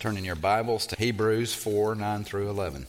Turn in your Bibles to Hebrews 4, 9 through 11.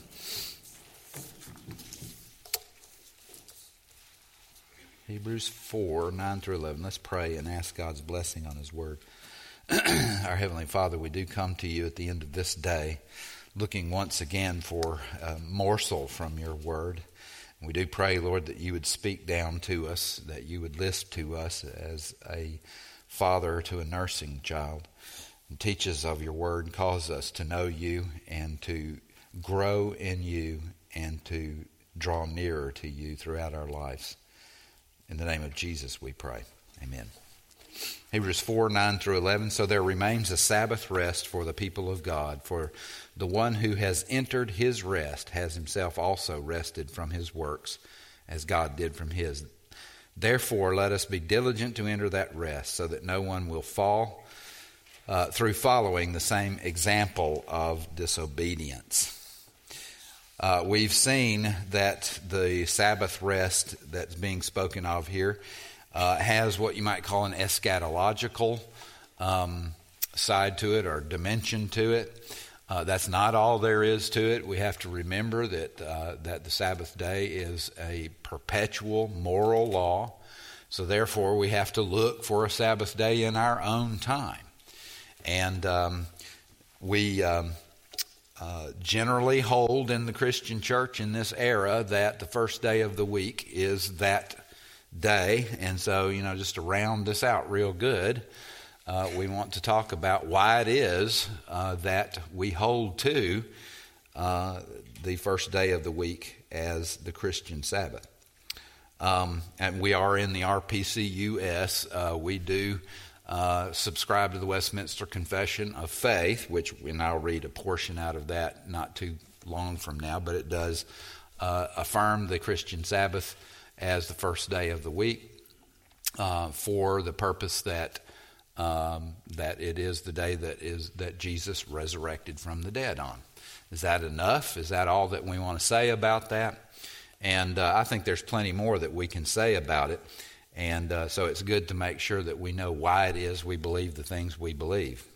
Hebrews 4, 9 through 11. Let's pray and ask God's blessing on His Word. Our Heavenly Father, we do come to You at the end of this day, looking once again for a morsel from Your Word. We do pray, Lord, that You would speak down to us, that You would listen to us as a father to a nursing child. And teach us of Your Word, cause us to know You and to grow in You and to draw nearer to You throughout our lives. In the name of Jesus we pray. Amen. Hebrews 4, 9 through 11. So there remains a Sabbath rest for the people of God. For the one who has entered his rest has himself also rested from his works, as God did from his. Therefore let us be diligent to enter that rest, so that no one will fall through following the same example of disobedience. We've seen that the Sabbath rest that's being spoken of here has what you might call an eschatological side to it or dimension to it. That's not all there is to it. We have to remember that the Sabbath day is a perpetual moral law. So therefore we have to look for a Sabbath day in our own time. And we generally hold in the Christian church in this era that the first day of the week is that day. And so, just to round this out real good, we want to talk about why it is that we hold to the first day of the week as the Christian Sabbath. And we are in the RPCUS. We do subscribe to the Westminster Confession of Faith, and I'll read a portion out of that not too long from now, but it does affirm the Christian Sabbath as the first day of the week for the purpose that it is the day that Jesus resurrected from the dead on. Is that enough? Is that all that we want to say about that? And I think there's plenty more that we can say about it. And so it's good to make sure that we know why it is we believe the things we believe.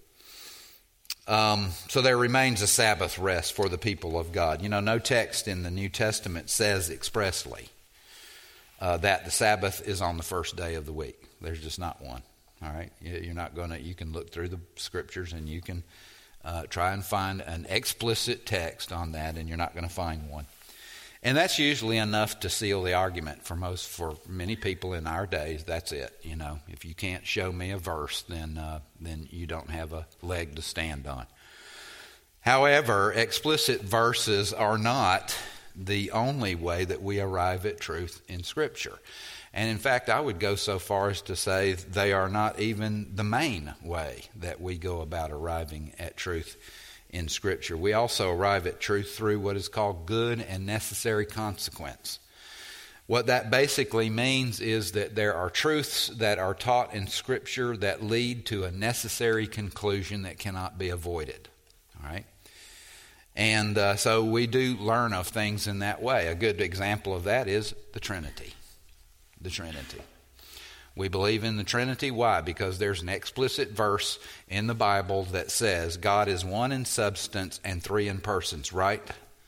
So there remains a Sabbath rest for the people of God. No text in the New Testament says expressly that the Sabbath is on the first day of the week. There's just not one. All right, you're not going to. You can look through the scriptures and you can try and find an explicit text on that, and you're not going to find one. And that's usually enough to seal the argument for many people in our days. That's it. If you can't show me a verse, then you don't have a leg to stand on. However, explicit verses are not the only way that we arrive at truth in Scripture. And in fact, I would go so far as to say they are not even the main way that we go about arriving at truth in Scripture. We also arrive at truth through what is called good and necessary consequence. What that basically means is that there are truths that are taught in Scripture that lead to a necessary conclusion that cannot be avoided. All right? And so we do learn of things in that way. A good example of that is the Trinity. The Trinity. We believe in the Trinity. Why? Because there's an explicit verse in the Bible that says God is one in substance and three in persons, right?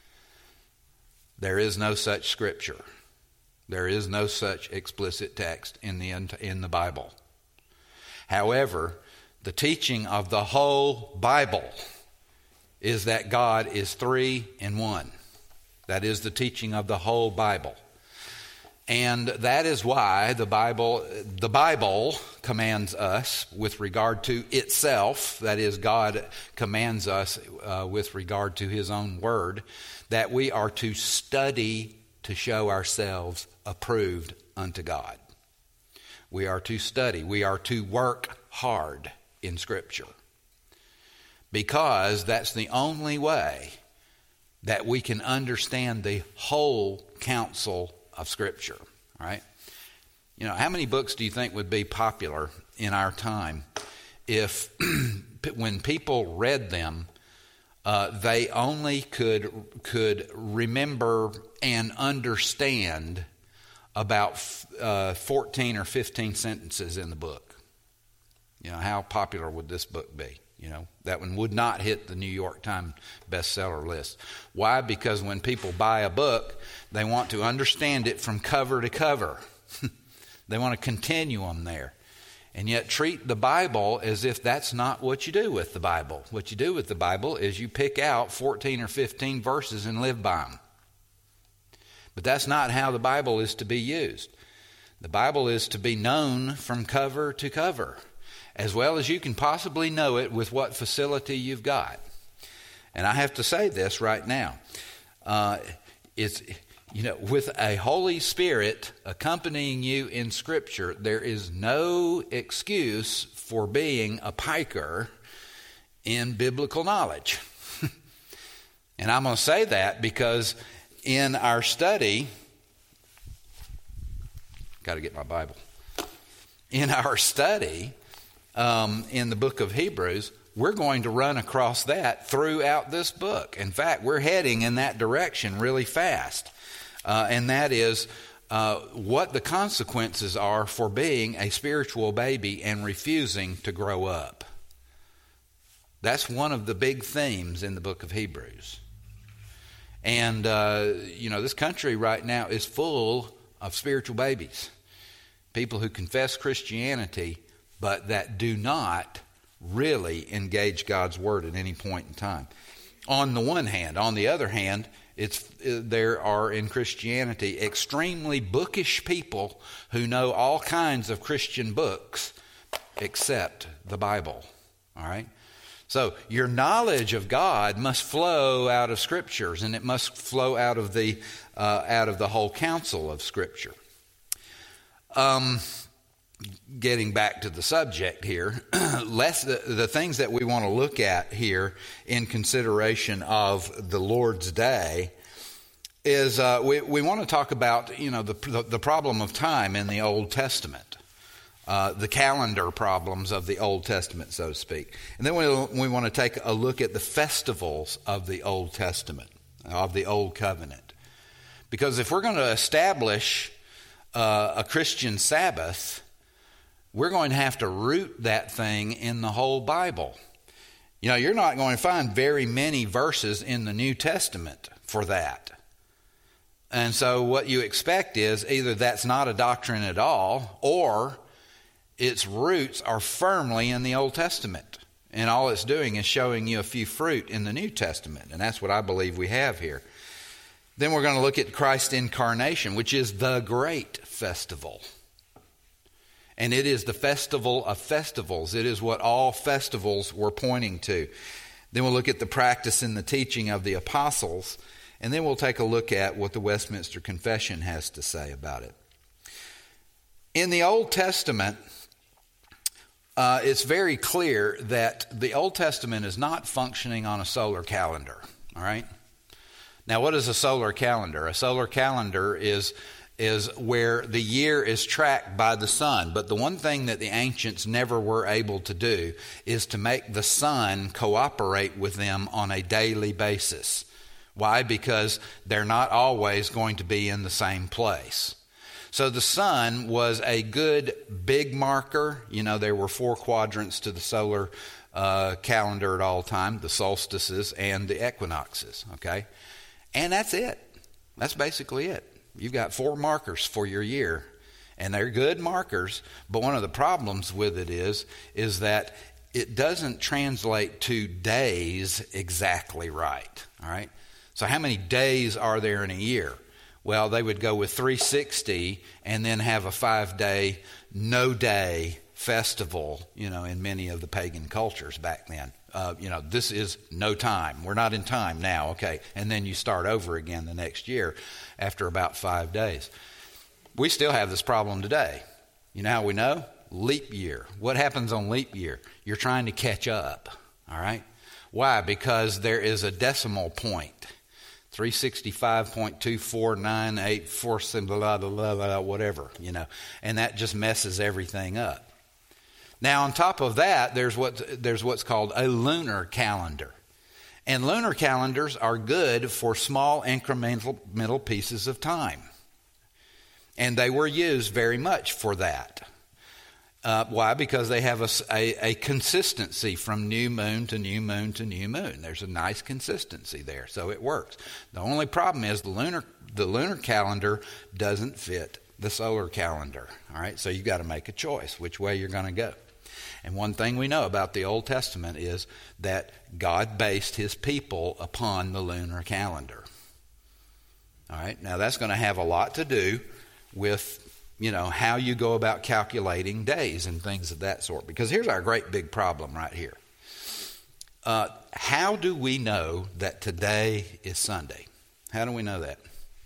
There is no such scripture. There is no such explicit text in the Bible. However, the teaching of the whole Bible is that God is three in one. That is the teaching of the whole Bible. And that is why the Bible commands us with regard to itself, that is, God commands us with regard to His own word, that we are to study to show ourselves approved unto God. We are to study. We are to work hard in Scripture. Because that's the only way that we can understand the whole counsel of Scripture, right? How many books do you think would be popular in our time if when people read them, they only could remember and understand about 14 or 15 sentences in the book? How popular would this book be? That one would not hit the New York Times bestseller list. Why? Because when people buy a book, they want to understand it from cover to cover. They want a continuum there. And yet treat the Bible as if that's not what you do with the Bible. What you do with the Bible is you pick out 14 or 15 verses and live by them. But that's not how the Bible is to be used. The Bible is to be known from cover to cover, as well as you can possibly know it with what facility you've got. And I have to say this right now. With a Holy Spirit accompanying you in Scripture, there is no excuse for being a piker in biblical knowledge. And I'm going to say that because in our study, got to get my Bible. In our study in the book of Hebrews, we're going to run across that throughout this book. In fact, we're heading in that direction really fast. And that is what the consequences are for being a spiritual baby and refusing to grow up. That's one of the big themes in the book of Hebrews. And, this country right now is full of spiritual babies. People who confess Christianity, but that do not really engage God's Word at any point in time. On the one hand. On the other hand, there are in Christianity extremely bookish people who know all kinds of Christian books except the Bible. All right? So your knowledge of God must flow out of Scriptures, and it must flow out of the whole counsel of Scripture. Getting back to the subject here, the things that we want to look at here in consideration of the Lord's Day is we want to talk about the problem of time in the Old Testament. The calendar problems of the Old Testament, so to speak. And then we want to take a look at the festivals of the Old Testament, of the Old Covenant. Because if we're going to establish a Christian Sabbath, we're going to have to root that thing in the whole Bible. You're not going to find very many verses in the New Testament for that. And so what you expect is either that's not a doctrine at all, or its roots are firmly in the Old Testament. And all it's doing is showing you a few fruit in the New Testament. And that's what I believe we have here. Then we're going to look at Christ's incarnation, which is the great festival. And it is the festival of festivals. It is what all festivals were pointing to. Then we'll look at the practice and the teaching of the apostles. And then we'll take a look at what the Westminster Confession has to say about it. In the Old Testament, it's very clear that the Old Testament is not functioning on a solar calendar. All right? Now, what is a solar calendar? A solar calendar is where the year is tracked by the sun. But the one thing that the ancients never were able to do is to make the sun cooperate with them on a daily basis. Why? Because they're not always going to be in the same place. So the sun was a good big marker. There were 4 quadrants to the solar calendar at all time, the solstices and the equinoxes. Okay? And that's it. That's basically it. You've got 4 markers for your year, and they're good markers, but one of the problems with it is that it doesn't translate to days exactly right, all right? So how many days are there in a year? Well, they would go with 360 and then have a 5-day, no-day festival, in many of the pagan cultures back then. This is no time. We're not in time now, okay. And then you start over again the next year after about 5 days. We still have this problem today. You know how we know? Leap year. What happens on leap year? You're trying to catch up, all right? Why? Because there is a decimal point. 365.24984, blah, blah, blah, blah, whatever, and that just messes everything up. Now, on top of that, there's what's called a lunar calendar. And lunar calendars are good for small incremental pieces of time. And they were used very much for that. Why? Because they have a consistency from new moon to new moon to new moon. There's a nice consistency there, so it works. The only problem is the lunar calendar doesn't fit the solar calendar. All right, so you've got to make a choice which way you're going to go. And one thing we know about the Old Testament is that God based his people upon the lunar calendar. All right, now that's going to have a lot to do with how you go about calculating days and things of that sort. Because here's our great big problem right here. How do we know that today is Sunday? How do we know that?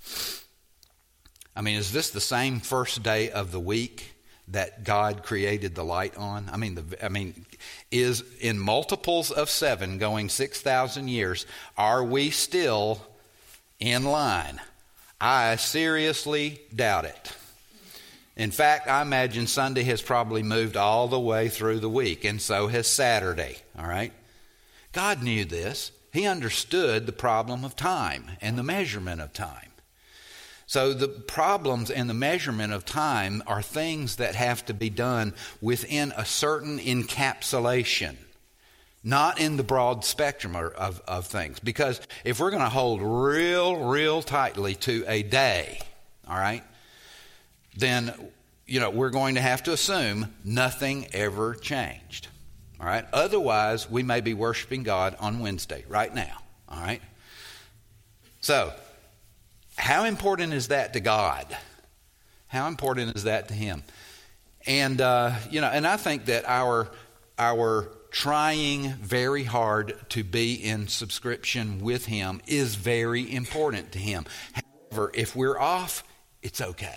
I mean, is this the same first day of the week that God created the light on? I mean, is in multiples of 7 going 6,000 years, are we still in line? I seriously doubt it. In fact, I imagine Sunday has probably moved all the way through the week, and so has Saturday, all right? God knew this. He understood the problem of time and the measurement of time. So the problems and the measurement of time are things that have to be done within a certain encapsulation, not in the broad spectrum of things. Because if we're going to hold real tightly to a day, all right, then, we're going to have to assume nothing ever changed. All right? Otherwise, we may be worshiping God on Wednesday right now. All right? So, how important is that to God? How important is that to him? And, and I think that our trying very hard to be in subscription with him is very important to him. However, if we're off, it's okay.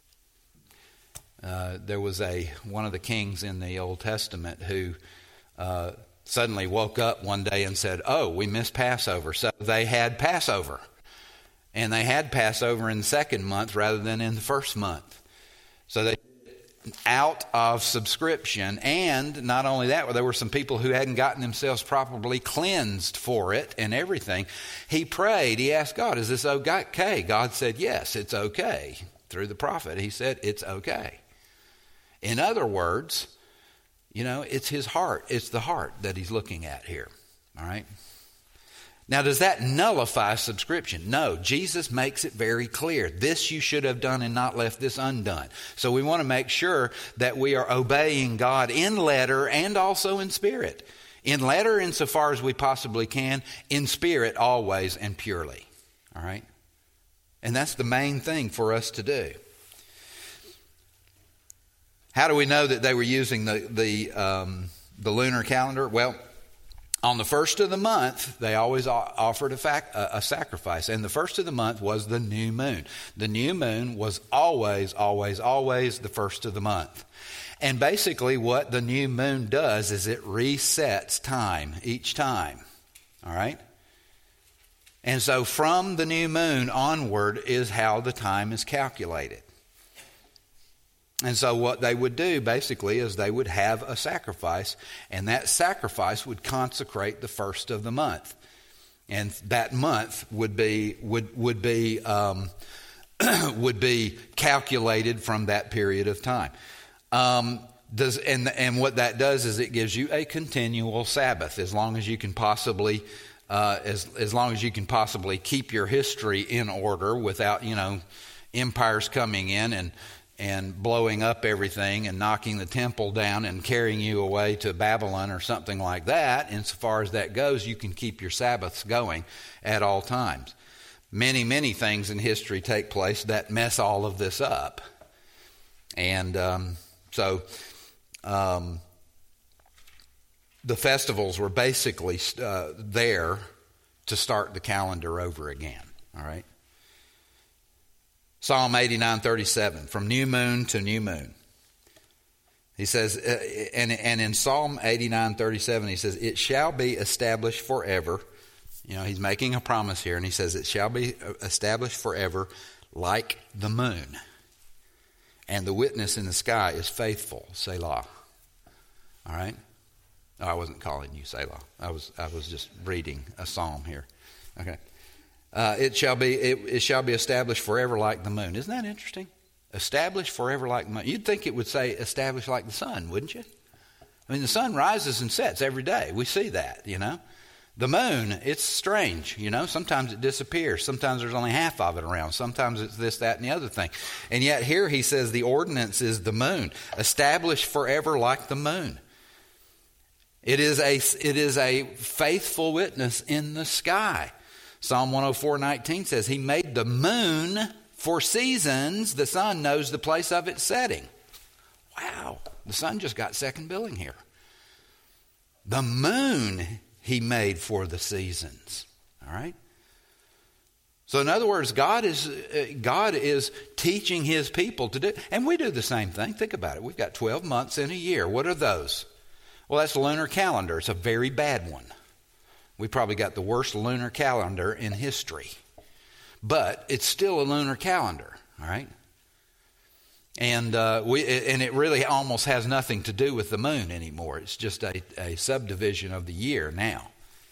There was one of the kings in the Old Testament who suddenly woke up one day and said, "Oh, we missed Passover." So they had Passover. And they had Passover in the second month rather than in the first month. So they out of subscription. And not only that, there were some people who hadn't gotten themselves properly cleansed for it and everything. He prayed. He asked God, "Is this okay?" God said, "Yes, it's okay." Through the prophet, he said, "It's okay." In other words, it's his heart. It's the heart that he's looking at here. All right? Now, does that nullify subscription? No. Jesus makes it very clear. This you should have done and not left this undone. So we want to make sure that we are obeying God in letter and also in spirit. In letter, insofar as we possibly can. In spirit, always and purely. All right? And that's the main thing for us to do. How do we know that they were using the lunar calendar? Well, on the first of the month, they always offered a sacrifice. And the first of the month was the new moon. The new moon was always the first of the month. And basically what the new moon does is it resets time each time. All right? And so from the new moon onward is how the time is calculated. And so what they would do basically is they would have a sacrifice, and that sacrifice would consecrate the first of the month, and that month would be calculated from that period of time. And what that does is it gives you a continual Sabbath, as long as you can possibly as long as you can possibly keep your history in order without empires coming in and blowing up everything and knocking the temple down and carrying you away to Babylon or something like that. Insofar as that goes, you can keep your Sabbaths going at all times. Many things in history take place that mess all of this up. And so the festivals were basically there to start the calendar over again. All right? Psalm 89:37, from new moon to new moon. He says, and in Psalm 89:37, he says, "It shall be established forever." He's making a promise here, and he says, "It shall be established forever like the moon. And the witness in the sky is faithful." Selah. All right? No, I wasn't calling you Selah. I was just reading a psalm here. Okay. It shall be established forever like the moon. Isn't that interesting? Established forever like the moon. You'd think it would say established like the sun, wouldn't you? I mean, the sun rises and sets every day. We see that, you know. The moon, it's strange, you know. Sometimes it disappears. Sometimes there's only half of it around. Sometimes it's this, that, and the other thing. And yet here he says the ordinance is the moon, established forever like the moon. It is a faithful witness in the sky. Psalm 104:19 says, He made the moon for seasons. The sun knows the place of its setting. Wow, the sun just got second billing here. The moon He made for the seasons. All right? So in other words, God is teaching His people to do, and we do the same thing. Think about it. We've got 12 months in a year. What are those? Well, that's the lunar calendar. It's a very bad one. We probably got the worst lunar calendar in history. But it's still a lunar calendar, all right? And it really almost has nothing to do with the moon anymore. It's just a subdivision of the year now.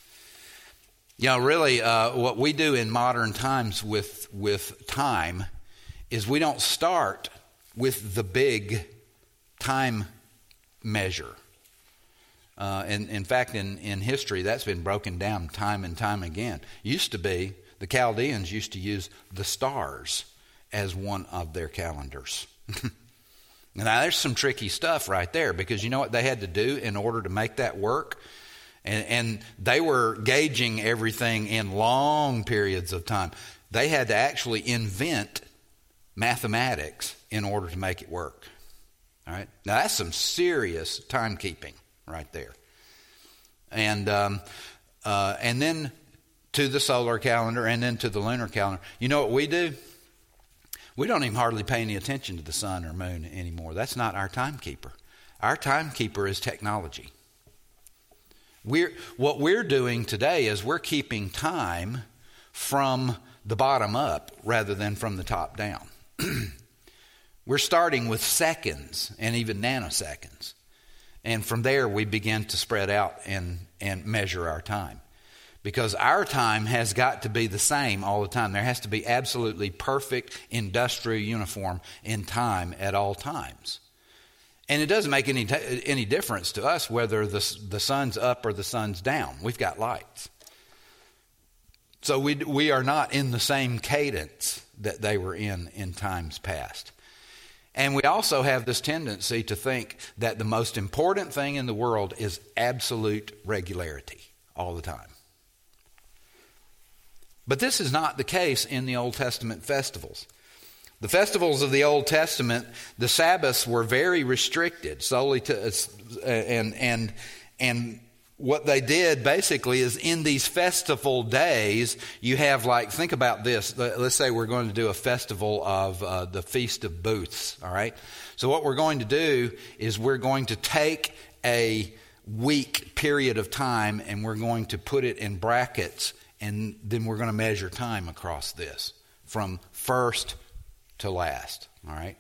You know, really, what we do in modern times with time is we don't start with the big time measure. And in fact, in history, that's been broken down time and time again. Used to be, the Chaldeans used to use the stars as one of their calendars. Now, there's some tricky stuff right there, because you know what they had to do in order to make that work? And they were gauging everything in long periods of time. They had to actually invent mathematics in order to make it work. All right? Now, that's some serious timekeeping right there. And then to the solar calendar, and then to the lunar calendar. You know what we do? We don't even hardly pay any attention to the sun or moon anymore. That's not our timekeeper. Our timekeeper is technology. What we're doing today is we're keeping time from the bottom up rather than from the top down. We're starting with seconds and even nanoseconds. And from there, we begin to spread out and measure our time. Because our time has got to be the same all the time. There has to be absolutely perfect industrial uniform in time at all times. And it doesn't make any difference to us whether the sun's up or the sun's down. We've got lights. So we are not in the same cadence that they were in times past. And we also have this tendency to think that the most important thing in the world is absolute regularity all the time. But this is not the case in the Old Testament festivals. The festivals of the Old Testament, the Sabbaths were very restricted, solely to and what they did basically is in these festival days, you have think about this. Let's say we're going to do a festival of the Feast of Booths, all right? So what we're going to do is we're going to take a week period of time and we're going to put it in brackets, and then we're going to measure time across this from first to last, all right?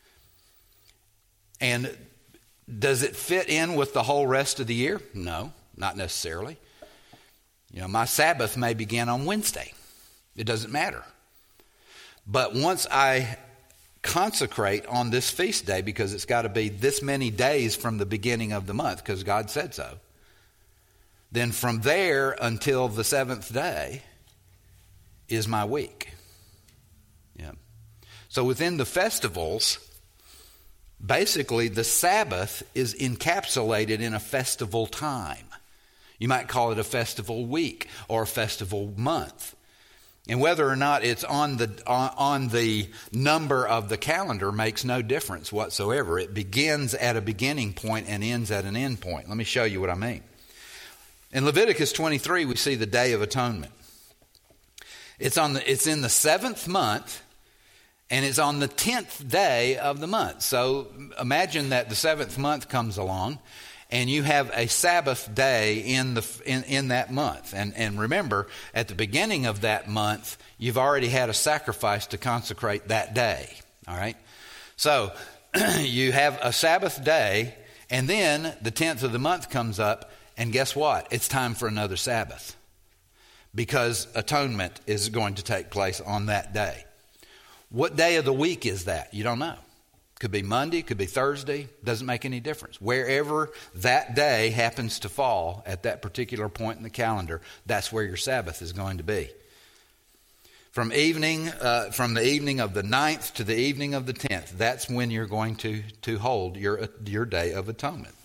And does it fit in with the whole rest of the year? No. Not necessarily. You know, my Sabbath may begin on Wednesday. It doesn't matter. But once I consecrate on this feast day, because it's got to be this many days from the beginning of the month, because God said so, then from there until the seventh day is my week. Yeah. So within the festivals, basically the Sabbath is encapsulated in a festival time. You might call it a festival week or a festival month. And whether or not it's on the number of the calendar makes no difference whatsoever. It begins at a beginning point and ends at an end point. Let me show you what I mean. In Leviticus 23, we see the Day of Atonement. It's in the seventh month, and it's on the 10th day of the month. So imagine that the seventh month comes along, and you have a Sabbath day in that month. And remember, at the beginning of that month, you've already had a sacrifice to consecrate that day. All right? So you have a Sabbath day, and then the 10th of the month comes up, and guess what? It's time for another Sabbath, because atonement is going to take place on that day. What day of the week is that? You don't know. Could be Monday, could be Thursday, doesn't make any difference. Wherever that day happens to fall at that particular point in the calendar, that's where your Sabbath is going to be. From the evening of the 9th to the evening of the 10th, that's when you're going to hold your Day of Atonement.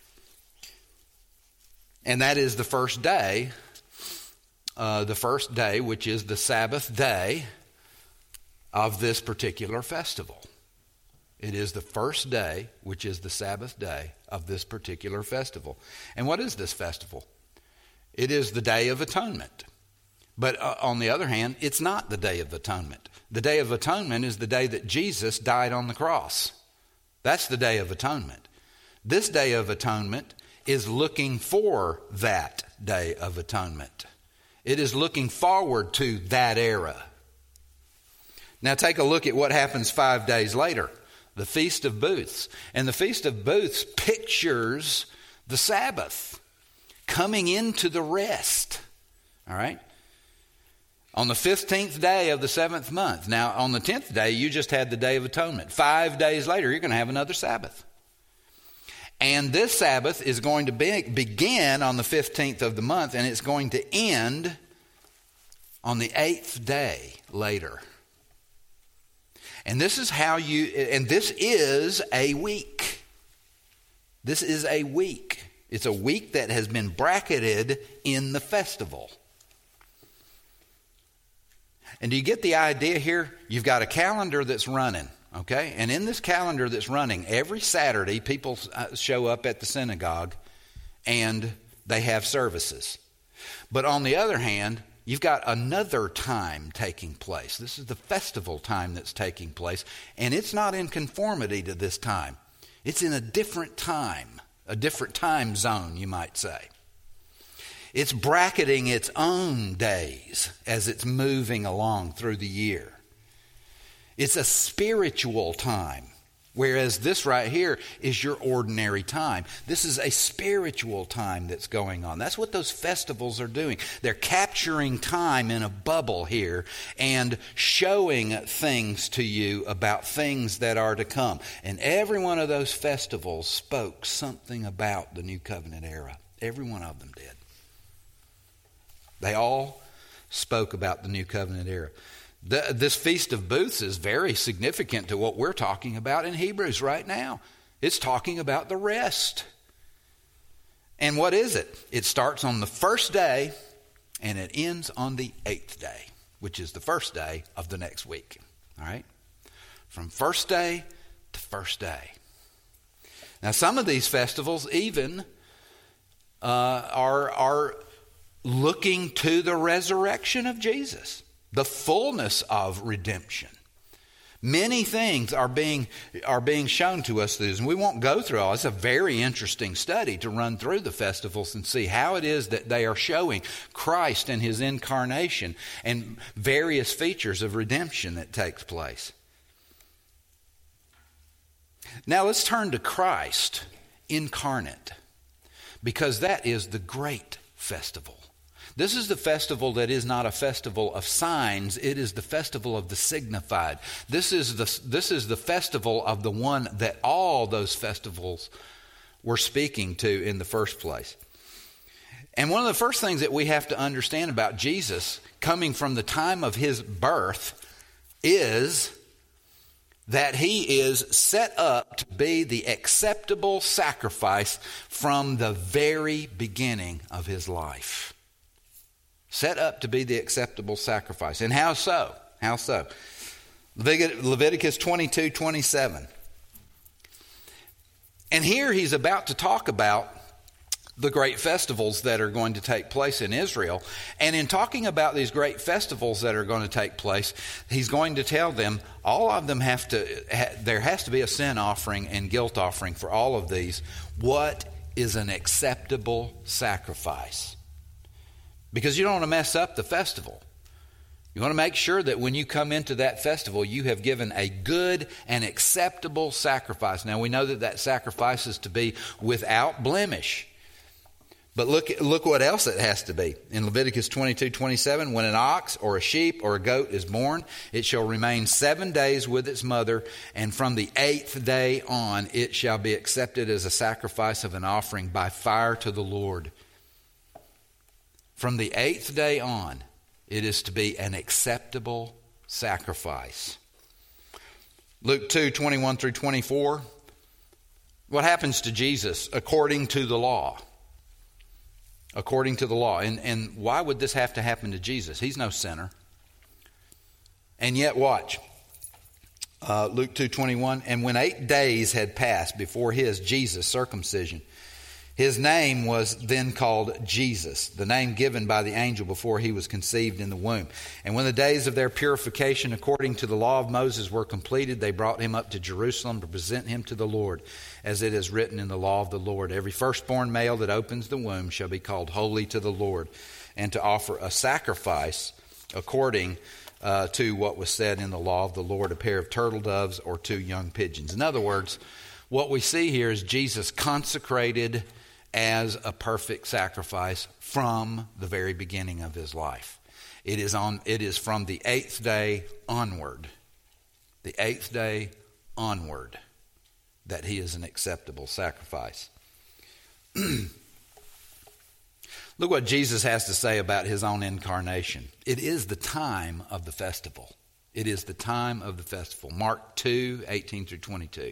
And that is the first day, which is the Sabbath day of this particular festival. It is the first day, which is the Sabbath day of this particular festival. And what is this festival? It is the Day of Atonement. But on the other hand, it's not the Day of Atonement. The Day of Atonement is the day that Jesus died on the cross. That's the Day of Atonement. This Day of Atonement is looking for that Day of Atonement. It is looking forward to that era. Now take a look at what happens 5 days later. The Feast of Booths. And the Feast of Booths pictures the Sabbath coming into the rest. All right? On the 15th day of the 7th month. Now, on the 10th day, you just had the Day of Atonement. 5 days later, you're going to have another Sabbath. And this Sabbath is going to begin on the 15th of the month, and it's going to end on the 8th day later. And this is this is a week. This is a week. It's a week that has been bracketed in the festival. And do you get the idea here? You've got a calendar that's running, okay? And in this calendar that's running, every Saturday people show up at the synagogue and they have services. But on the other hand, you've got another time taking place. This is the festival time that's taking place, and it's not in conformity to this time. It's in a different time zone, you might say. It's bracketing its own days as it's moving along through the year. It's a spiritual time, whereas this right here is your ordinary time. This is a spiritual time that's going on. That's what those festivals are doing. They're capturing time in a bubble here and showing things to you about things that are to come. And every one of those festivals spoke something about the New Covenant era. Every one of them did. They all spoke about the New Covenant era. This Feast of Booths is very significant to what we're talking about in Hebrews right now. It's talking about the rest. And what is it? It starts on the first day and it ends on the 8th day, which is the first day of the next week. All right? From first day to first day. Now, some of these festivals even are looking to the resurrection of Jesus, the fullness of redemption. Many things are being shown to us through this, and we won't go through all. It's a very interesting study to run through the festivals and see how it is that they are showing Christ and his incarnation and various features of redemption that takes place. Now let's turn to Christ incarnate, because that is the great festival. This is the festival that is not a festival of signs. It is the festival of the signified. This is the festival of the one that all those festivals were speaking to in the first place. And one of the first things that we have to understand about Jesus coming from the time of his birth is that he is set up to be the acceptable sacrifice from the very beginning of his life. Set up to be the acceptable sacrifice. And how so? How so? Leviticus 22:27. And here he's about to talk about the great festivals that are going to take place in Israel. And in talking about these great festivals that are going to take place, he's going to tell them all of them there has to be a sin offering and guilt offering for all of these. What is an acceptable sacrifice? Because you don't want to mess up the festival. You want to make sure that when you come into that festival, you have given a good and acceptable sacrifice. Now, we know that sacrifice is to be without blemish. But look what else it has to be. In Leviticus 22:27, when an ox or a sheep or a goat is born, it shall remain 7 days with its mother, and from the 8th day on it shall be accepted as a sacrifice of an offering by fire to the Lord. From the 8th day on, it is to be an acceptable sacrifice. Luke 2:21 through 24. What happens to Jesus according to the law? According to the law. And why would this have to happen to Jesus? He's no sinner. And yet watch. Luke 2:21. And when 8 days had passed before his, Jesus, circumcision, his name was then called Jesus, the name given by the angel before he was conceived in the womb. And when the days of their purification according to the law of Moses were completed, they brought him up to Jerusalem to present him to the Lord, as it is written in the law of the Lord. Every firstborn male that opens the womb shall be called holy to the Lord, and to offer a sacrifice according to what was said in the law of the Lord, a pair of turtle doves or 2 young pigeons. In other words, what we see here is Jesus consecrated as a perfect sacrifice from the very beginning of his life. It is from the 8th day onward. The 8th day onward that he is an acceptable sacrifice. Look what Jesus has to say about his own incarnation. It is the time of the festival. It is the time of the festival. Mark 2:18 through 22.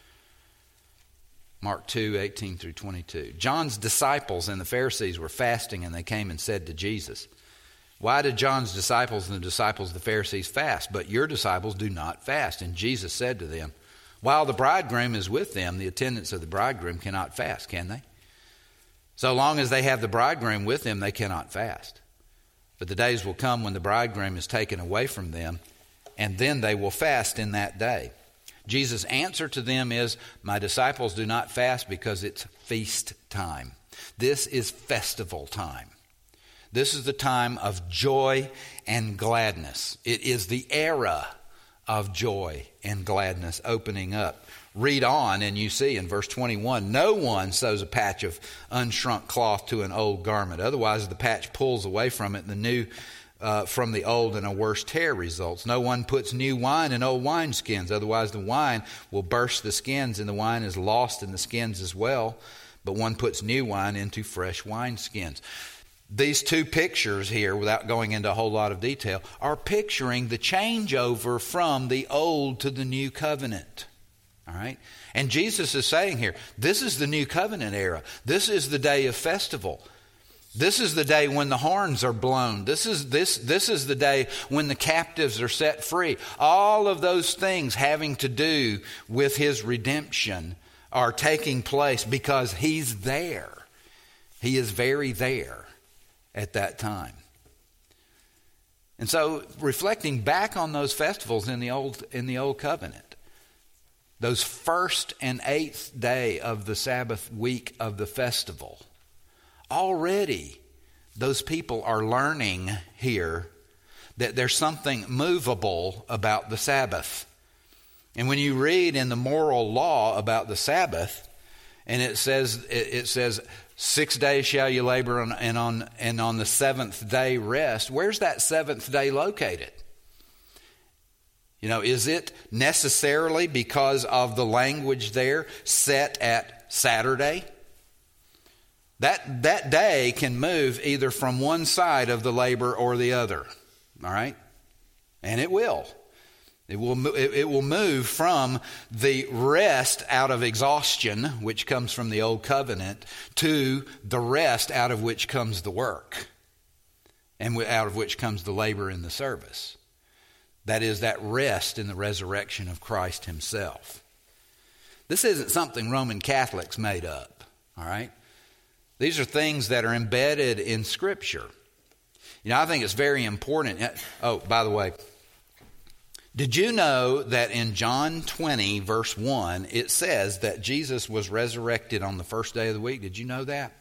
Mark 2:18 through 22. John's disciples and the Pharisees were fasting, and they came and said to Jesus, "Why did John's disciples and the disciples of the Pharisees fast, but your disciples do not fast?" And Jesus said to them, "While the bridegroom is with them, the attendants of the bridegroom cannot fast, can they? So long as they have the bridegroom with them, they cannot fast. But the days will come when the bridegroom is taken away from them, and then they will fast in that day." Jesus' answer to them is, "My disciples do not fast because it's feast time." This is festival time. This is the time of joy and gladness. It is the era of joy and gladness opening up. Read on and you see in verse 21, no one sews a patch of unshrunk cloth to an old garment. Otherwise the patch pulls away from it and the new from the old, and a worse tear results. No one puts new wine in old wineskins. Otherwise the wine will burst the skins and the wine is lost in the skins as well. But one puts new wine into fresh wineskins. These two pictures here, without going into a whole lot of detail, are picturing the changeover from the old to the new covenant. All right? And Jesus is saying here, this is the new covenant era. This is the day of festival. This is the day when the horns are blown. This is the day when the captives are set free. All of those things having to do with his redemption are taking place because he's there. He is very there at that time. And so reflecting back on those festivals in the old covenant, those first and 8th day of the Sabbath week of the festival, already those people are learning here that there's something movable about the Sabbath. And when you read in the moral law about the Sabbath, and it says 6 days shall you labor and on the 7th day rest. Where's that 7th day located? You know, is it necessarily because of the language there set at Saturday? That day can move either from one side of the labor or the other. All right? And it will. It will move from the rest out of exhaustion, which comes from the old covenant, to the rest out of which comes the work, and out of which comes the labor in the service. That is that rest in the resurrection of Christ himself. This isn't something Roman Catholics made up, all right? These are things that are embedded in Scripture. You know, I think it's very important. Oh, by the way, did you know that in John 20, verse 1, it says that Jesus was resurrected on the first day of the week? Did you know that?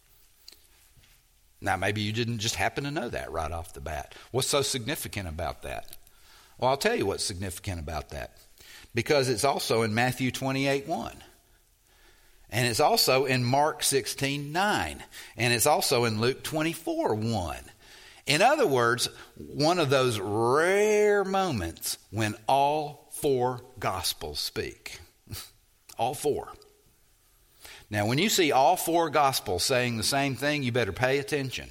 Now, maybe you didn't just happen to know that right off the bat. What's so significant about that? Well, I'll tell you what's significant about that. Because it's also in Matthew 28:1. And it's also in Mark 16:9. And it's also in Luke 24:1. In other words, one of those rare moments when all four Gospels speak. All four. Now, when you see all four Gospels saying the same thing, you better pay attention.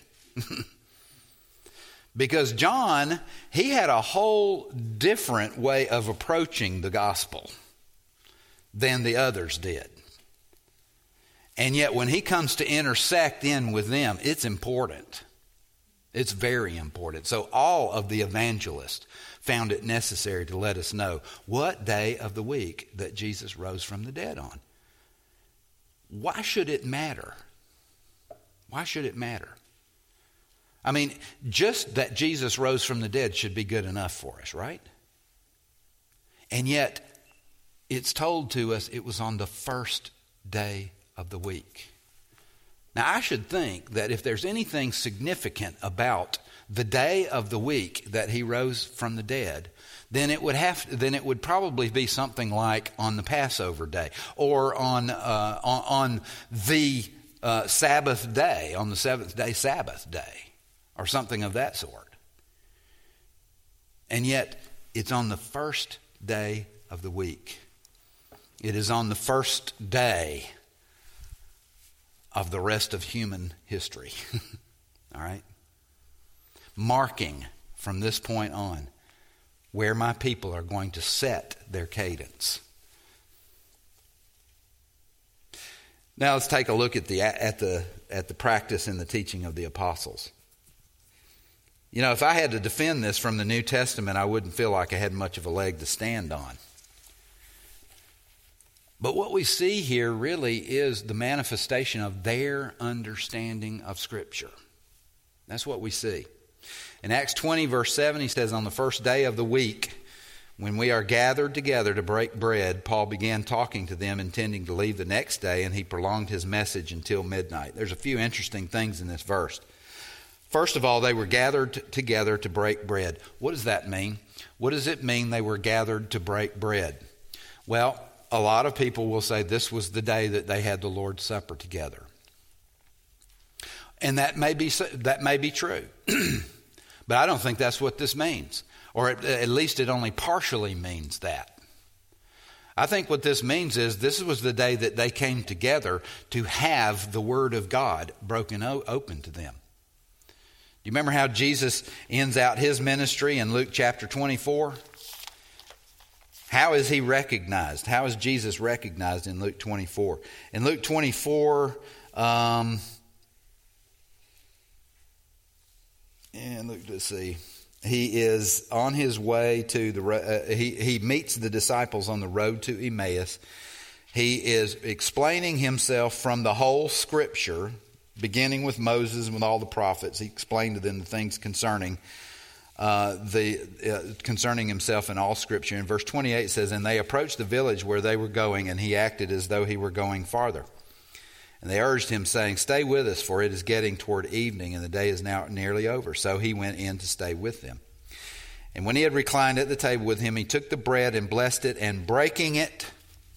Because John, he had a whole different way of approaching the Gospel than the others did. And yet when he comes to intersect in with them, it's important. It's very important. So all of the evangelists found it necessary to let us know what day of the week that Jesus rose from the dead on. Why should it matter? Why should it matter? I mean, just that Jesus rose from the dead should be good enough for us, right? And yet, it's told to us it was on the first day of the week. Now, I should think that if there's anything significant about the day of the week that he rose from the dead, then it would probably be something like on the Passover day, or on the Sabbath day, on the seventh day Sabbath day, or something of that sort. And yet, it's on the first day of the week. It is on the first day of the rest of human history. All right? Marking from this point on where my people are going to set their cadence. Now let's take a look at the practice and the teaching of the apostles. You know, if I had to defend this from the New Testament, I wouldn't feel like I had much of a leg to stand on. But what we see here really is the manifestation of their understanding of Scripture. That's what we see. In Acts 20, verse 7, he says, on the first day of the week, when we are gathered together to break bread, Paul began talking to them, intending to leave the next day, and he prolonged his message until midnight. There's a few interesting things in this verse. First of all, they were gathered together to break bread. What does that mean? What does it mean they were gathered to break bread? Well, a lot of people will say this was the day that they had the Lord's Supper together. And that may be true. But I don't think that's what this means. Or at least it only partially means that. I think what this means is this was the day that they came together to have the Word of God broken open to them. Do you remember how Jesus ends out his ministry in Luke chapter 24? How is he recognized? How is Jesus recognized in Luke 24? In Luke 24, let's see. He is on his way to he meets the disciples on the road to Emmaus. He is explaining himself from the whole Scripture, beginning with Moses and with all the prophets. He explained to them the things concerning concerning himself in all Scripture. In verse 28 it says, and they approached the village where they were going, and he acted as though he were going farther. And they urged him, saying, stay with us, for it is getting toward evening, and the day is now nearly over. So he went in to stay with them. And when he had reclined at the table with him, he took the bread and blessed it, and breaking it,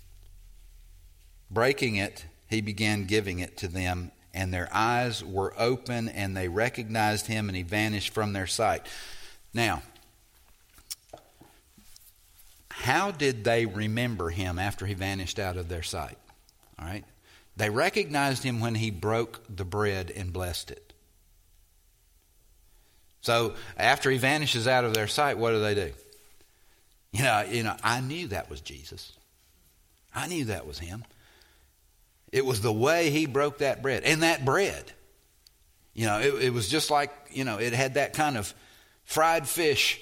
he began giving it to them. And their eyes were open, and they recognized him, and he vanished from their sight. Now, how did they remember him after he vanished out of their sight? All right. They recognized him when he broke the bread and blessed it. So after he vanishes out of their sight, what do? You know, I knew that was Jesus. I knew that was him. It was the way he broke that bread. And that bread, you know, it was just like, you know, it had that kind of fried fish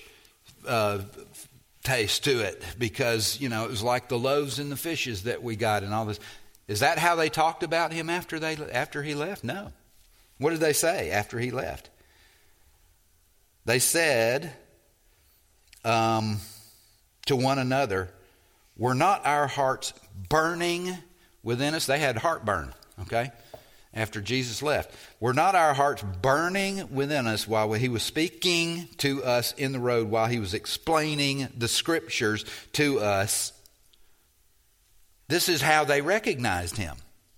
taste to it, because, you know, it was like the loaves and the fishes that we got and all this. Is that how they talked about him after he left? No. What did they say after he left? They said to one another, were not our hearts burning within us? They had heartburn, okay, after Jesus left. Were not our hearts burning within us while he was speaking to us in the road, while he was explaining the Scriptures to us? This is how they recognized him.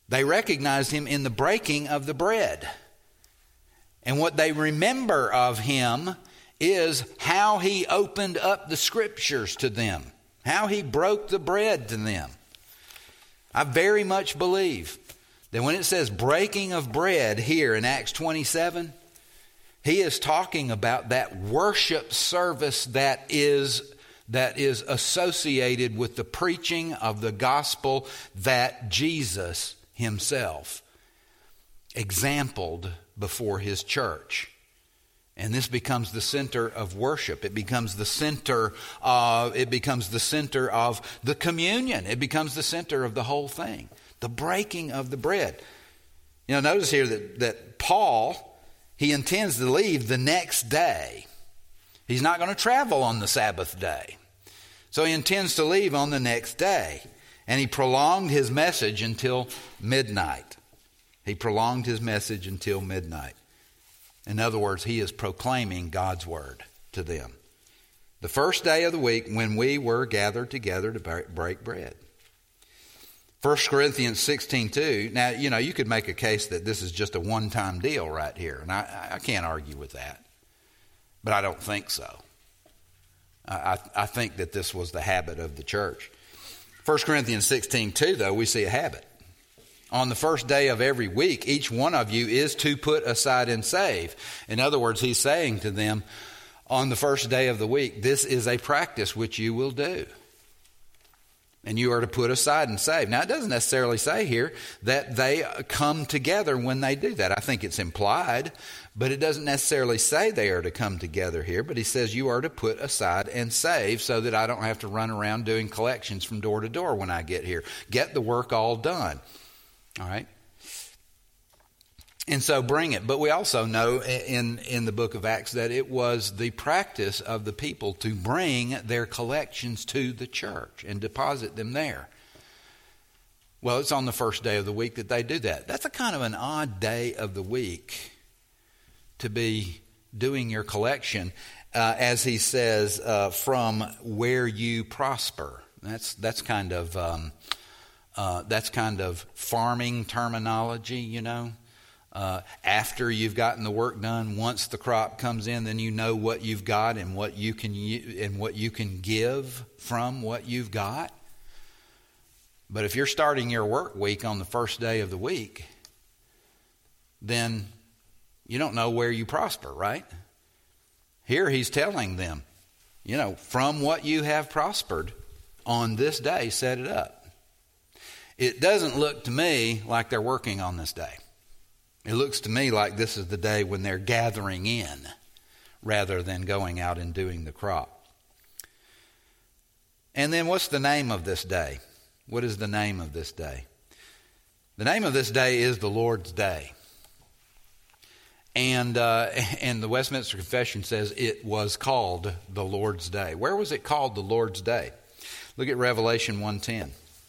They recognized him in the breaking of the bread. And what they remember of him is how he opened up the scriptures to them, how he broke the bread to them. I very much believe that when it says breaking of bread here in Acts 27, he is talking about that worship service that is associated with the preaching of the gospel that Jesus himself exampled before his church. And this becomes the center of worship. It becomes the center of the communion. It becomes the center of the whole thing. The breaking of the bread. You know, notice here that Paul, he intends to leave the next day. He's not going to travel on the Sabbath day. So he intends to leave on the next day. And he prolonged his message until midnight. He prolonged his message until midnight. In other words, he is proclaiming God's word to them. The first day of the week when we were gathered together to break bread. 1 Corinthians 16:2. Now, you know, you could make a case that this is just a one-time deal right here. And I can't argue with that. But I don't think so. I think that this was the habit of the church. 1 Corinthians 16:2, though, we see a habit. On the first day of every week, each one of you is to put aside and save. In other words, he's saying to them, on the first day of the week, this is a practice which you will do. And you are to put aside and save. Now, it doesn't necessarily say here that they come together when they do that. I think it's implied, but it doesn't necessarily say they are to come together here. But he says you are to put aside and save so that I don't have to run around doing collections from door to door when I get here. Get the work all done. All right? And so bring it. But we also know in the book of Acts that it was the practice of the people to bring their collections to the church and deposit them there. Well, it's on the first day of the week that they do that. That's a kind of an odd day of the week to be doing your collection, as he says, from where you prosper. That's kind of farming terminology, you know. After you've gotten the work done, once the crop comes in, then you know what you've got and what you can give from what you've got. But if you're starting your work week on the first day of the week, then you don't know where you prosper, right? Here he's telling them, you know, from what you have prospered on this day, set it up. It doesn't look to me like they're working on this day. It looks to me like this is the day when they're gathering in rather than going out and doing the crop. And then what's the name of this day? What is the name of this day? The name of this day is the Lord's Day. And the Westminster Confession says it was called the Lord's Day. Where was it called the Lord's Day? Look at Revelation 1:10.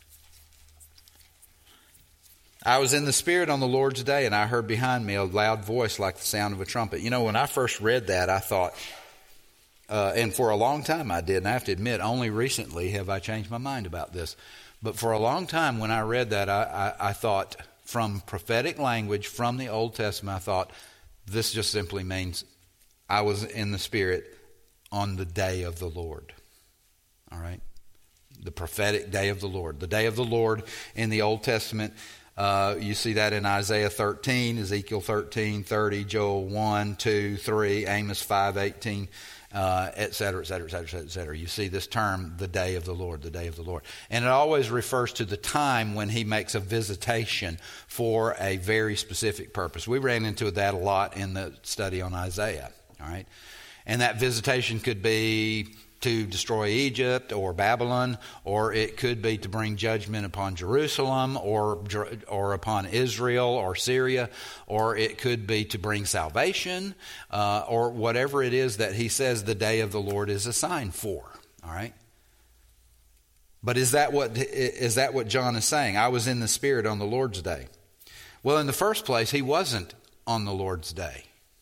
I was in the Spirit on the Lord's day, and I heard behind me a loud voice like the sound of a trumpet. You know, when I first read that, I thought, and for a long time I did, and I have to admit, only recently have I changed my mind about this. But for a long time when I read that, I thought, from prophetic language from the Old Testament, I thought, this just simply means I was in the Spirit on the day of the Lord. All right? The prophetic day of the Lord. The day of the Lord in the Old Testament. You see that in Isaiah 13, Ezekiel 13, 30, Joel 1, 2, 3, Amos 5, 18, et cetera, et cetera, et cetera, et cetera. You see this term, the day of the Lord, the day of the Lord. And it always refers to the time when he makes a visitation for a very specific purpose. We ran into that a lot in the study on Isaiah, all right? And that visitation could be to destroy Egypt or Babylon, or it could be to bring judgment upon Jerusalem or upon Israel or Syria, or it could be to bring salvation, or whatever it is that he says the day of the Lord is a sign for. All right? But is that what John is saying? I was in the Spirit on the Lord's day. Well, in the first place, he wasn't on the Lord's day.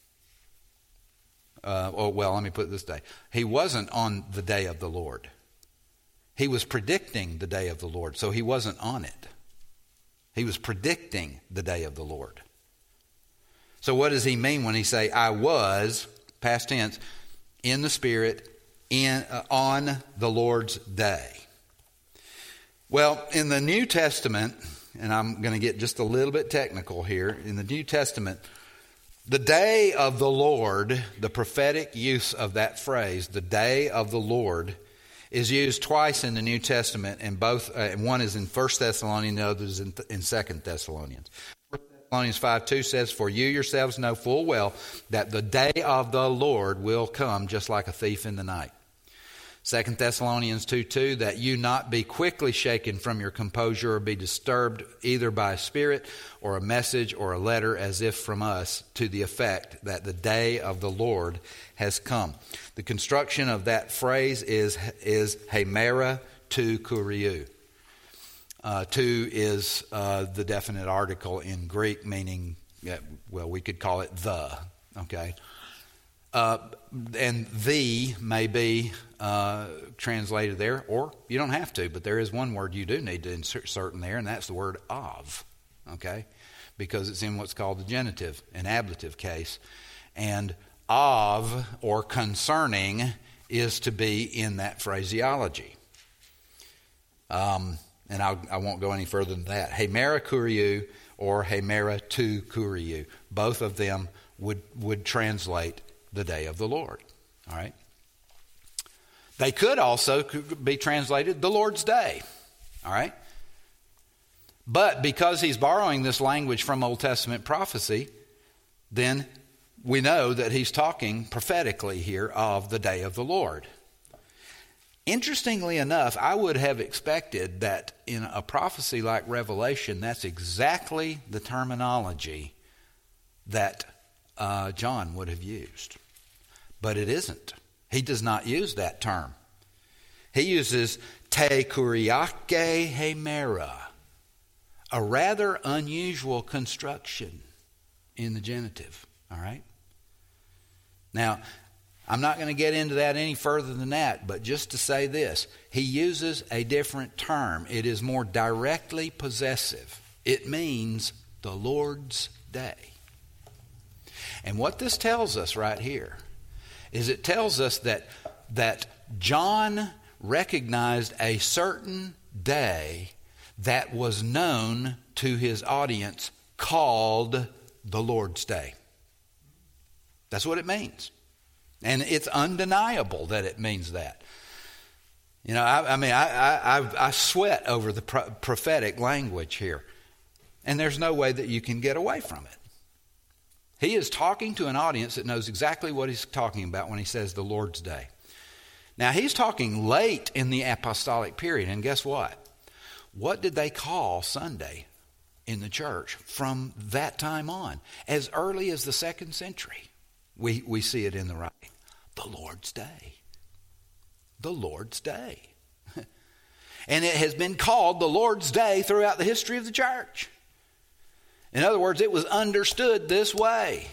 Let me put it this way. He wasn't on the day of the Lord. He was predicting the day of the Lord, so he wasn't on it. He was predicting the day of the Lord. So what does he mean when he say, I was, past tense, in the Spirit on the Lord's day? Well, in the New Testament, and I'm going to get just a little bit technical here, in the New Testament, the day of the Lord, the prophetic use of that phrase, the day of the Lord, is used twice in the New Testament, and both. One is in 1 Thessalonians, the other is in 2 Thessalonians. 1 Thessalonians 5:2 says, For you yourselves know full well that the day of the Lord will come just like a thief in the night. 2 Thessalonians 2:2, that you not be quickly shaken from your composure or be disturbed either by a spirit or a message or a letter as if from us, to the effect that the day of the Lord has come. The construction of that phrase is hemera tu kuriou. Tu is the definite article in Greek, meaning, well, we could call it the, okay? And the may be translated there, or you don't have to, but there is one word you do need to insert in there, and that's the word of, okay? Because it's in what's called the genitive, an ablative case. And of, or concerning, is to be in that phraseology. And I won't go any further than that. Hemera kuriou or hemera tu kuriou. Both of them would translate the day of the Lord. All right. They could also be translated the Lord's day. All right. But because he's borrowing this language from Old Testament prophecy, then we know that he's talking prophetically here of the day of the Lord. Interestingly enough, I would have expected that in a prophecy like Revelation, that's exactly the terminology that John would have used. But it isn't. He does not use that term. He uses te kuriake hemera, a rather unusual construction in the genitive. All right? Now, I'm not going to get into that any further than that, but just to say this, he uses a different term. It is more directly possessive. It means the Lord's day. And what this tells us right here is it tells us that John recognized a certain day that was known to his audience called the Lord's day. That's what it means. And it's undeniable that it means that. You know, I sweat over the prophetic language here. And there's no way that you can get away from it. He is talking to an audience that knows exactly what he's talking about when he says the Lord's day. Now, he's talking late in the apostolic period. And guess what? What did they call Sunday in the church from that time on? As early as the 2nd century, we see it in the writing. The Lord's day. The Lord's day. And it has been called the Lord's day throughout the history of the church. In other words, it was understood this way.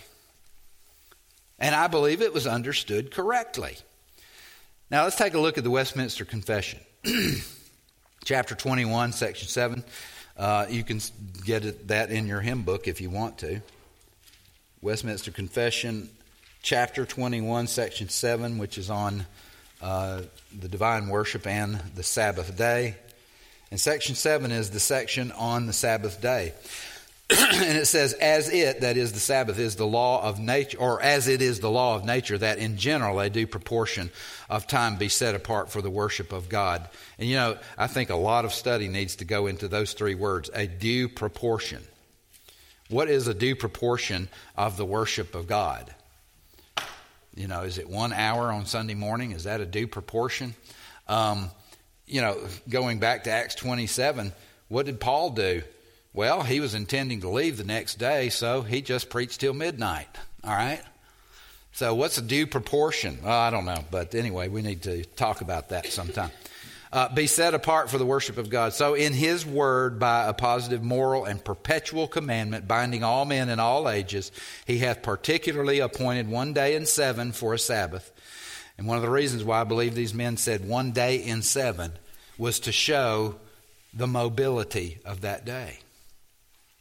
And I believe it was understood correctly. Now let's take a look at the Westminster Confession. Chapter 21, section 7. You can get that in your hymn book if you want to. Westminster Confession, chapter 21, section 7, which is on the divine worship and the Sabbath day. And section 7 is the section on the Sabbath day. And it says, as it, that is the Sabbath, is the law of nature, or as it is the law of nature, that in general a due proportion of time be set apart for the worship of God. And you know, I think a lot of study needs to go into those three words, a due proportion. What is a due proportion of the worship of God? You know, is it 1 hour on Sunday morning? Is that a due proportion? You know, going back to Acts 27, what did Paul do? Well, he was intending to leave the next day, so he just preached till midnight. All right? So what's a due proportion? Well, I don't know. But anyway, we need to talk about that sometime. Be set apart for the worship of God. So in his word, by a positive moral and perpetual commandment, binding all men in all ages, he hath particularly appointed 1 day in 7 for a Sabbath. And one of the reasons why I believe these men said 1 day in 7 was to show the mobility of that day.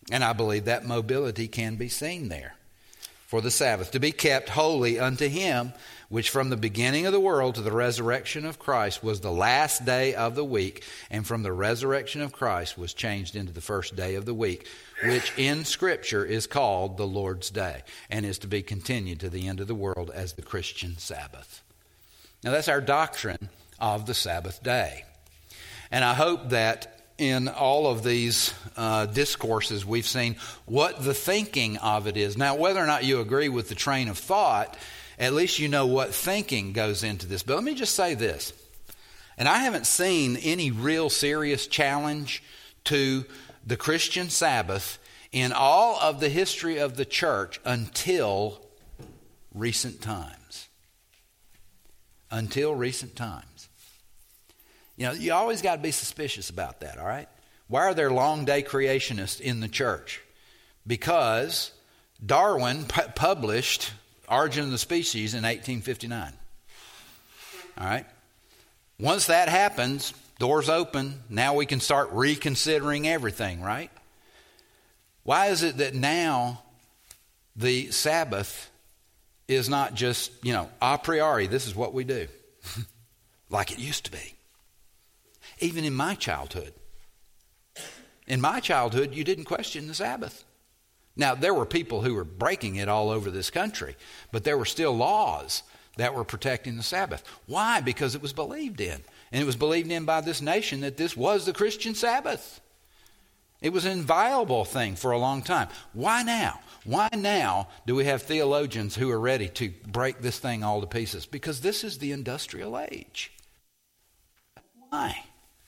And I believe that mobility can be seen there. For the Sabbath, to be kept holy unto him, which from the beginning of the world to the resurrection of Christ was the last day of the week, and from the resurrection of Christ was changed into the first day of the week, which in Scripture is called the Lord's Day, and is to be continued to the end of the world as the Christian Sabbath. Now that's our doctrine of the Sabbath day. And I hope that in all of these discourses we've seen what the thinking of it is. Now, whether or not you agree with the train of thought, at least you know what thinking goes into this. But let me just say this. And I haven't seen any real serious challenge to the Christian Sabbath in all of the history of the church until recent times. Until recent times. You know, you always got to be suspicious about that, all right? Why are there long-day creationists in the church? Because Darwin published Origin of the Species in 1859. All right? Once that happens, doors open. Now we can start reconsidering everything, right? Why is it that now the Sabbath is not just, a priori, this is what we do, like it used to be? Even in my childhood. In my childhood, you didn't question the Sabbath. Now, there were people who were breaking it all over this country, but there were still laws that were protecting the Sabbath. Why? Because it was believed in. And it was believed in by this nation that this was the Christian Sabbath. It was an inviolable thing for a long time. Why now? Why now do we have theologians who are ready to break this thing all to pieces? Because this is the industrial age. Why?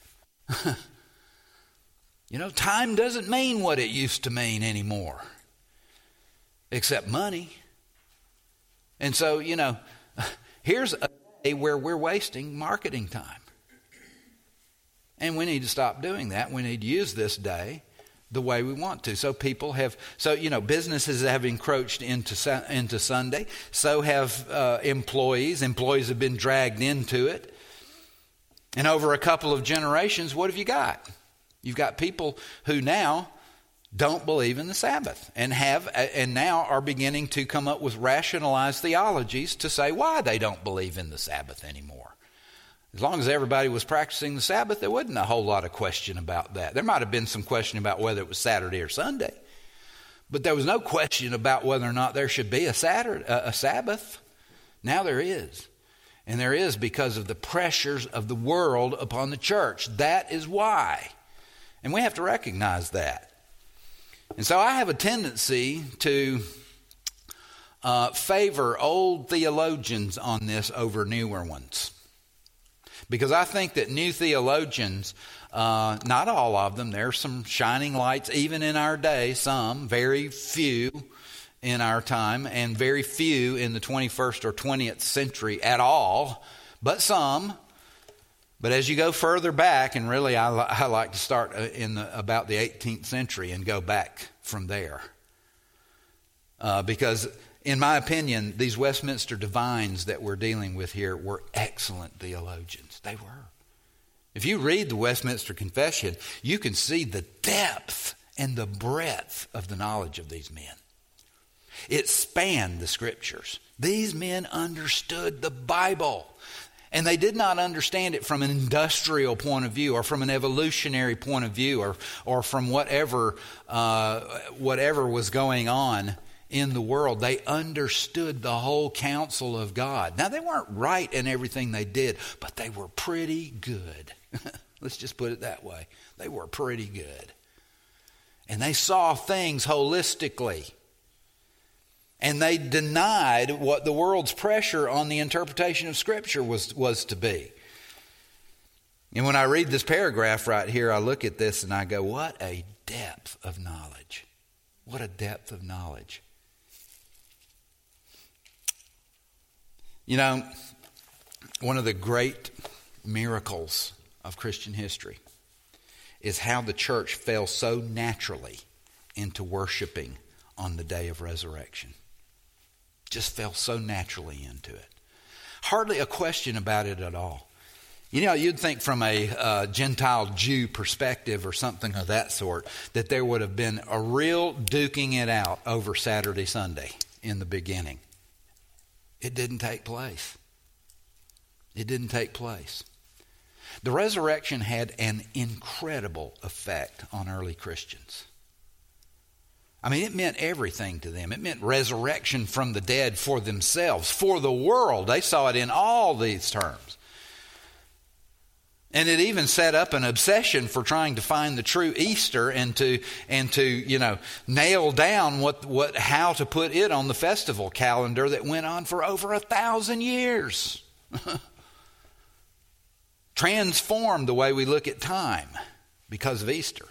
Time doesn't mean what it used to mean anymore, except money. And so, here's a day where we're wasting marketing time. And we need to stop doing that. We need to use this day the way we want to. So businesses have encroached into Sunday. So have employees. Employees have been dragged into it. And over a couple of generations, what have you got? You've got people who now don't believe in the Sabbath and now are beginning to come up with rationalized theologies to say why they don't believe in the Sabbath anymore. As long as everybody was practicing the Sabbath, there wasn't a whole lot of question about that. There might have been some question about whether it was Saturday or Sunday, but there was no question about whether or not there should be a Sabbath. Now there is. And there is because of the pressures of the world upon the church. That is why. And we have to recognize that. And so I have a tendency to favor old theologians on this over newer ones. Because I think that new theologians, not all of them, there are some shining lights even in our day, some, very few in our time, and very few in the 21st or 20th century at all, but some. But as you go further back, and really I like to start in about the 18th century and go back from there. Because in my opinion, these Westminster divines that we're dealing with here were excellent theologians. They were. If you read the Westminster Confession, you can see the depth and the breadth of the knowledge of these men. It spanned the Scriptures. These men understood the Bible. And they did not understand it from an industrial point of view or from an evolutionary point of view or from whatever was going on in the world. They understood the whole counsel of God. Now, they weren't right in everything they did, but they were pretty good. Let's just put it that way. They were pretty good. And they saw things holistically. And they denied what the world's pressure on the interpretation of Scripture was to be. And when I read this paragraph right here, I look at this and I go, what a depth of knowledge. What a depth of knowledge. One of the great miracles of Christian history is how the church fell so naturally into worshiping on the day of resurrection. Just fell so naturally into it. Hardly a question about it at all. You know, you'd think from a Gentile Jew perspective or something of that sort that there would have been a real duking it out over Saturday, Sunday in the beginning. It didn't take place. It didn't take place. The resurrection had an incredible effect on early Christians. I mean, it meant everything to them. It meant resurrection from the dead for themselves, for the world. They saw it in all these terms. And it even set up an obsession for trying to find the true Easter and to nail down how to put it on the festival calendar that went on for over 1,000 years. Transformed the way we look at time because of Easter.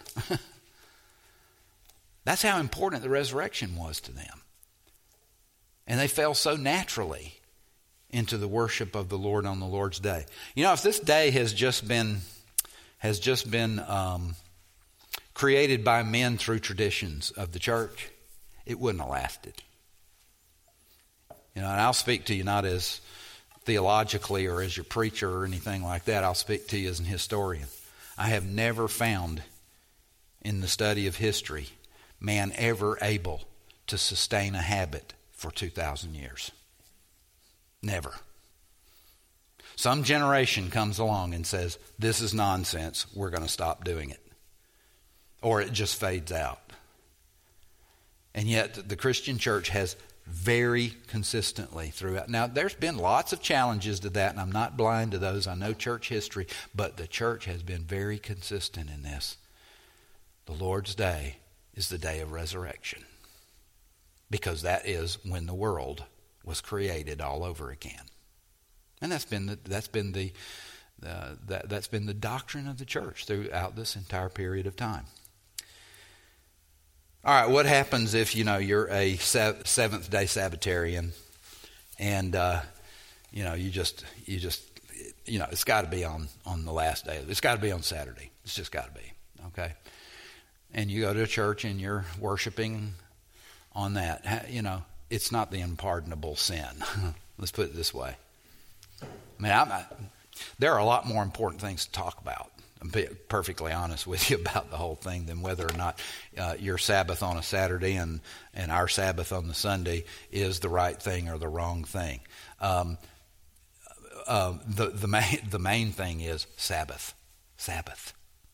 That's how important the resurrection was to them. And they fell so naturally into the worship of the Lord on the Lord's day. You know, if this day has just been created by men through traditions of the church, it wouldn't have lasted. You know, and I'll speak to you not as theologically or as your preacher or anything like that. I'll speak to you as an historian. I have never found in the study of history man ever able to sustain a habit for 2,000 years. Never. Some generation comes along and says, this is nonsense, we're going to stop doing it. Or it just fades out. And yet the Christian church has very consistently throughout. Now, there's been lots of challenges to that, and I'm not blind to those. I know church history, but the church has been very consistent in this. The Lord's Day is the day of resurrection, because that is when the world was created all over again. And that's been the doctrine of the church throughout this entire period of time. All right, what happens if you're a Seventh Day Sabbatarian, and you just it's got to be on the last day. It's got to be on Saturday. It's just got to be, okay. And you go to a church and you're worshiping on that. It's not the unpardonable sin. Let's put it this way. I mean, there are a lot more important things to talk about. I'm being perfectly honest with you about the whole thing than whether or not your Sabbath on a Saturday and our Sabbath on the Sunday is the right thing or the wrong thing. The main thing is Sabbath. Sabbath.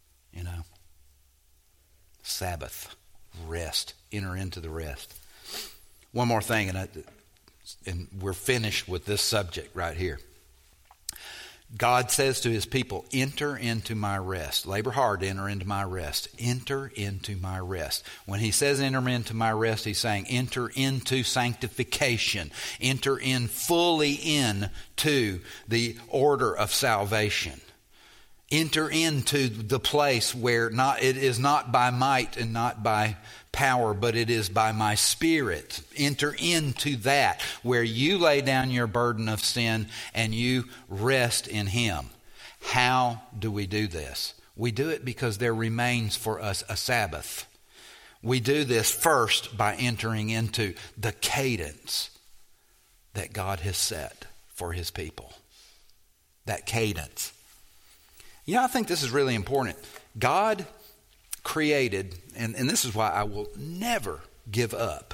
Sabbath. Rest. Enter into the rest. One more thing, and we're finished with this subject right here. God says to his people, enter into my rest. Labor hard to enter into my rest. Enter into my rest. When he says enter into my rest, he's saying enter into sanctification. Enter in fully into the order of salvation. Enter into the place where it is not by might and not by power, but it is by my Spirit. Enter into that where you lay down your burden of sin and you rest in him. How do we do this? We do it because there remains for us a Sabbath. We do this first by entering into the cadence that God has set for his people. That cadence. I think this is really important. God created, and this is why I will never give up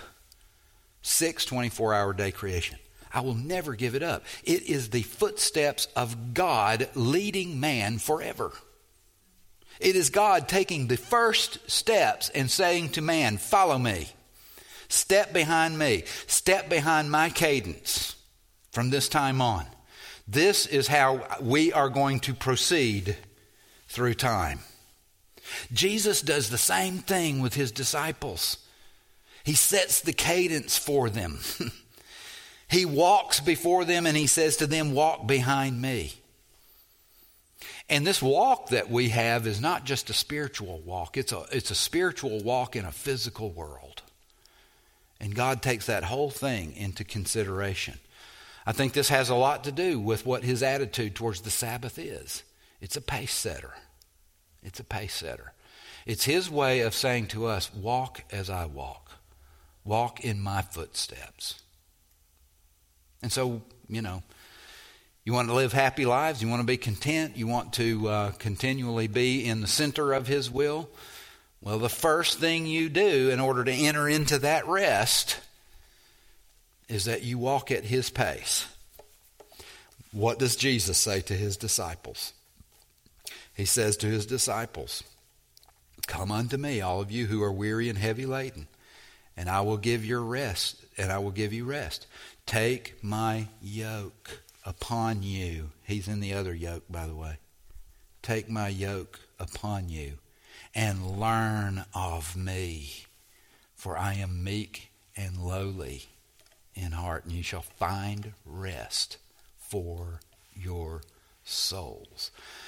6 24-hour day creation. I will never give it up. It is the footsteps of God leading man forever. It is God taking the first steps and saying to man, follow me. Step behind me. Step behind my cadence from this time on. This is how we are going to proceed through time. Jesus does the same thing with his disciples. He sets the cadence for them. He walks before them and he says to them, walk behind me. And this walk that we have is not just a spiritual walk. It's a spiritual walk in a physical world. And God takes that whole thing into consideration. I think this has a lot to do with what his attitude towards the Sabbath is. It's a pace setter. It's a pace setter. It's his way of saying to us, walk as I walk. Walk in my footsteps. And so, You want to live happy lives? You want to be content? You want to continually be in the center of His will? Well, the first thing you do in order to enter into that rest is that you walk at His pace. What does Jesus say to His disciples? He says to His disciples, "Come unto me, all of you who are weary and heavy laden, and I will give you rest, and I will give you rest. Take my yoke upon you." He's in the other yoke, by the way. "Take my yoke upon you and learn of me, for I am meek and lowly in heart, and you shall find rest for your souls."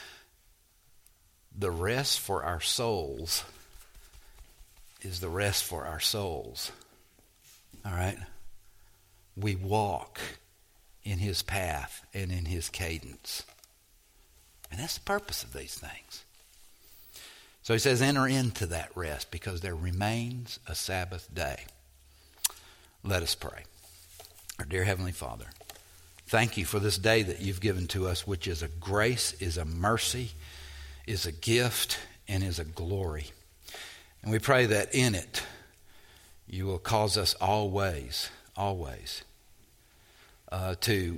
The rest for our souls is the rest for our souls. All right? We walk in His path and in His cadence. And that's the purpose of these things. So He says, enter into that rest because there remains a Sabbath day. Let us pray. Our dear Heavenly Father, thank You for this day that You've given to us, which is a grace, is a mercy, is a gift, and is a glory. And we pray that in it You will cause us always to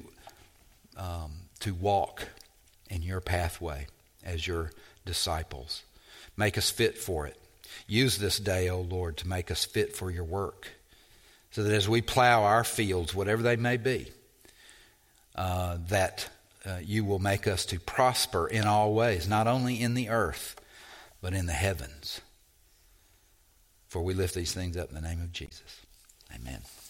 walk in Your pathway as Your disciples. Make us fit for it. Use this day, O Lord, to make us fit for Your work, so that as we plow our fields, whatever they may be, that You will make us to prosper in all ways, not only in the earth, but in the heavens. For we lift these things up in the name of Jesus. Amen.